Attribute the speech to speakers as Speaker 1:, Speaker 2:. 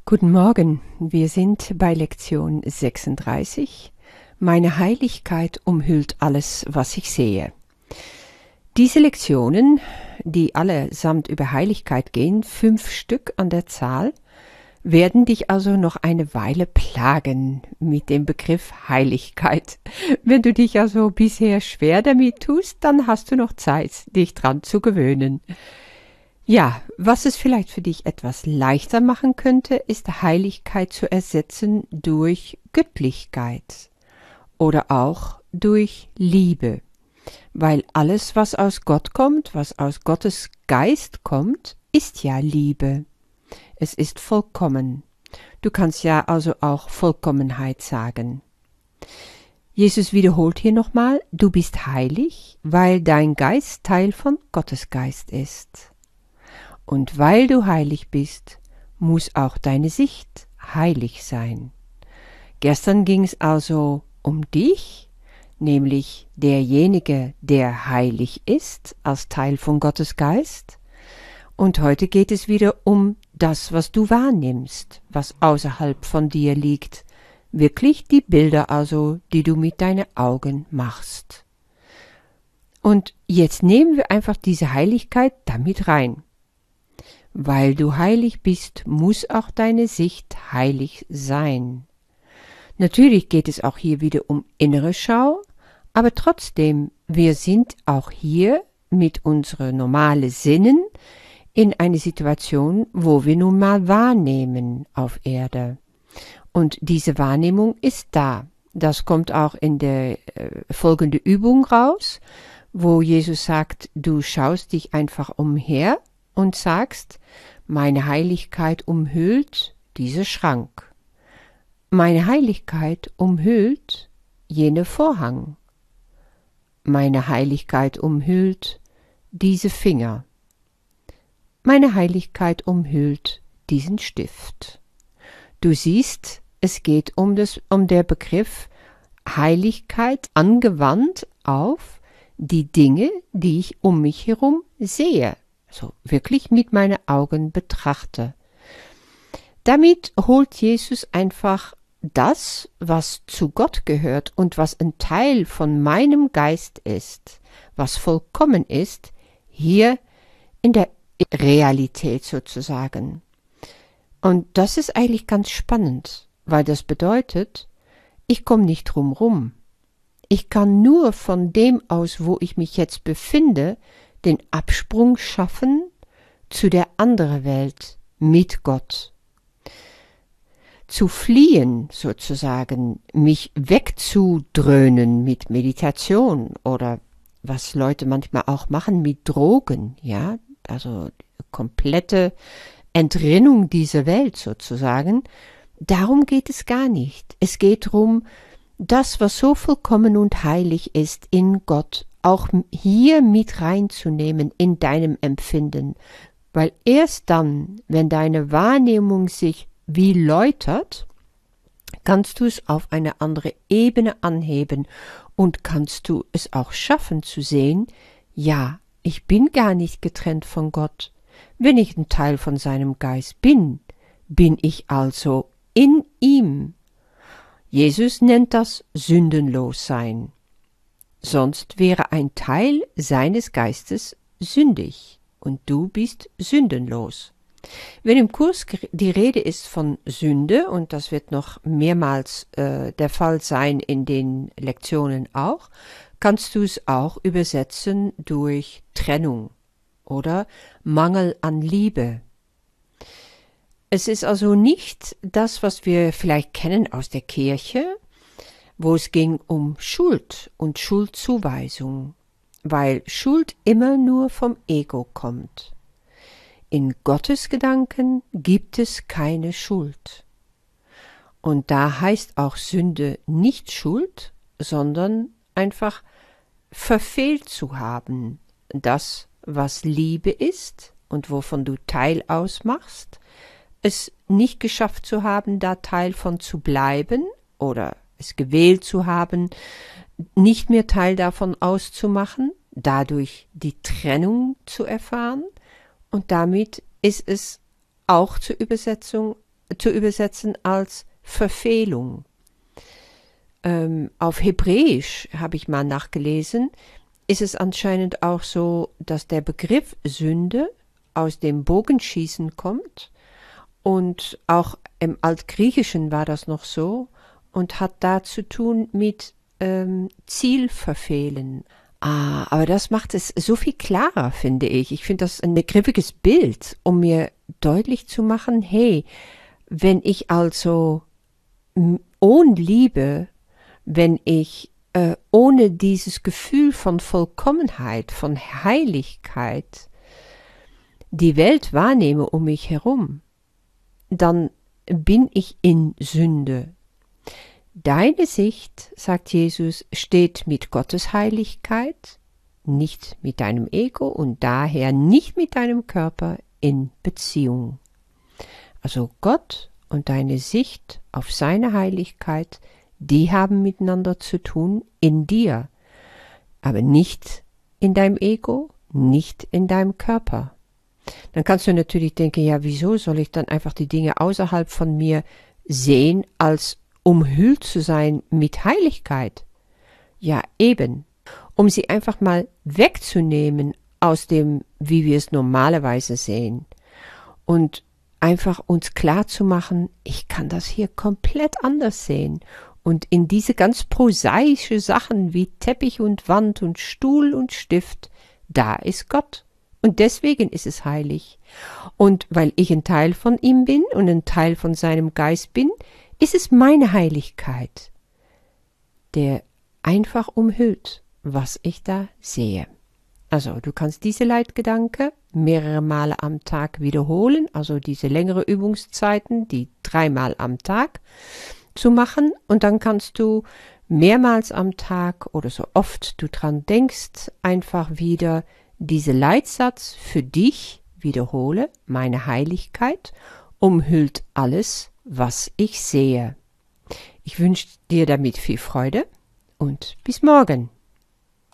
Speaker 1: Guten Morgen, wir sind bei Lektion 36. Meine Heiligkeit umhüllt alles, was ich sehe. Diese Lektionen, die allesamt über Heiligkeit gehen, 5 Stück an der Zahl, werden dich also noch eine Weile plagen mit dem Begriff Heiligkeit. Wenn du dich also bisher schwer damit tust, dann hast du noch Zeit, dich dran zu gewöhnen. Ja, was es vielleicht für dich etwas leichter machen könnte, ist Heiligkeit zu ersetzen durch Göttlichkeit oder auch durch Liebe, weil alles, was aus Gott kommt, was aus Gottes Geist kommt, ist ja Liebe. Es ist vollkommen. Du kannst ja also auch Vollkommenheit sagen. Jesus wiederholt hier nochmal, du bist heilig, weil dein Geist Teil von Gottes Geist ist. Und weil du heilig bist, muss auch deine Sicht heilig sein. Gestern ging es also um dich, nämlich derjenige, der heilig ist, als Teil von Gottes Geist. Und heute geht es wieder um das, was du wahrnimmst, was außerhalb von dir liegt. Wirklich die Bilder also, die du mit deinen Augen machst. Und jetzt nehmen wir einfach diese Heiligkeit damit rein. Weil du heilig bist, muss auch deine Sicht heilig sein. Natürlich geht es auch hier wieder um innere Schau, aber trotzdem, wir sind auch hier mit unseren normalen Sinnen in eine Situation, wo wir nun mal wahrnehmen auf Erde. Und diese Wahrnehmung ist da. Das kommt auch in der folgenden Übung raus, wo Jesus sagt, du schaust dich einfach umher und sagst, meine Heiligkeit umhüllt dieser Schrank. Meine Heiligkeit umhüllt jene Vorhang. Meine Heiligkeit umhüllt diese Finger. Meine Heiligkeit umhüllt diesen Stift. Du siehst, es geht um der Begriff Heiligkeit angewandt auf die Dinge, die ich um mich herum sehe. So wirklich mit meinen Augen betrachte. Damit holt Jesus einfach das, was zu Gott gehört und was ein Teil von meinem Geist ist, was vollkommen ist, hier in der Realität sozusagen. Und das ist eigentlich ganz spannend, weil das bedeutet, ich komme nicht drum rum. Ich kann nur von dem aus, wo ich mich jetzt befinde, den Absprung schaffen zu der anderen Welt mit Gott. Zu fliehen sozusagen, mich wegzudröhnen mit Meditation oder was Leute manchmal auch machen mit Drogen, ja, also komplette Entrinnung dieser Welt sozusagen. Darum geht es gar nicht. Es geht darum, das, was so vollkommen und heilig ist in Gott, auch hier mit reinzunehmen in deinem Empfinden. Weil erst dann, wenn deine Wahrnehmung sich wie läutert, kannst du es auf eine andere Ebene anheben und kannst du es auch schaffen zu sehen, ja, ich bin gar nicht getrennt von Gott. Wenn ich ein Teil von seinem Geist bin, bin ich also in ihm. Jesus nennt das sündenlos sein. Sonst wäre ein Teil seines Geistes sündig und du bist sündenlos. Wenn im Kurs die Rede ist von Sünde, und das wird noch mehrmals der Fall sein in den Lektionen auch, kannst du es auch übersetzen durch Trennung oder Mangel an Liebe. Es ist also nicht das, was wir vielleicht kennen aus der Kirche, wo es ging um Schuld und Schuldzuweisung, weil Schuld immer nur vom Ego kommt. In Gottes Gedanken gibt es keine Schuld. Und da heißt auch Sünde nicht Schuld, sondern einfach verfehlt zu haben, das, was Liebe ist und wovon du Teil ausmachst, es nicht geschafft zu haben, da Teil von zu bleiben oder es gewählt zu haben, nicht mehr Teil davon auszumachen, dadurch die Trennung zu erfahren und damit ist es auch zur Übersetzung zu übersetzen als Verfehlung. Auf Hebräisch, habe ich mal nachgelesen, ist es anscheinend auch so, dass der Begriff Sünde aus dem Bogenschießen kommt und auch im Altgriechischen war das noch so und hat da zu tun mit Ziel verfehlen. Aber das macht es so viel klarer, finde ich. Ich finde das ein griffiges Bild, um mir deutlich zu machen, hey, wenn ich also ohne Liebe, wenn ich ohne dieses Gefühl von Vollkommenheit, von Heiligkeit die Welt wahrnehme um mich herum, dann bin ich in Sünde. Deine Sicht, sagt Jesus, steht mit Gottes Heiligkeit, nicht mit deinem Ego und daher nicht mit deinem Körper in Beziehung. Also Gott und deine Sicht auf seine Heiligkeit, die haben miteinander zu tun in dir, aber nicht in deinem Ego, nicht in deinem Körper. Dann kannst du natürlich denken, ja, wieso soll ich dann einfach die Dinge außerhalb von mir sehen, als umhüllt zu sein mit Heiligkeit? Ja, eben, um sie einfach mal wegzunehmen aus dem, wie wir es normalerweise sehen und einfach uns klar zu machen, ich kann das hier komplett anders sehen und in diese ganz prosaische Sachen wie Teppich und Wand und Stuhl und Stift, da ist Gott. Und deswegen ist es heilig. Und weil ich ein Teil von ihm bin und ein Teil von seinem Geist bin, ist es meine Heiligkeit, der einfach umhüllt, was ich da sehe. Also du kannst diese Leitgedanke mehrere Male am Tag wiederholen, also diese längere Übungszeiten, die 3 Mal am Tag zu machen und dann kannst du mehrmals am Tag oder so oft du dran denkst, einfach wieder diese Leitsatz für dich wiederhole, meine Heiligkeit umhüllt alles, was ich sehe. Ich wünsche dir damit viel Freude und bis morgen.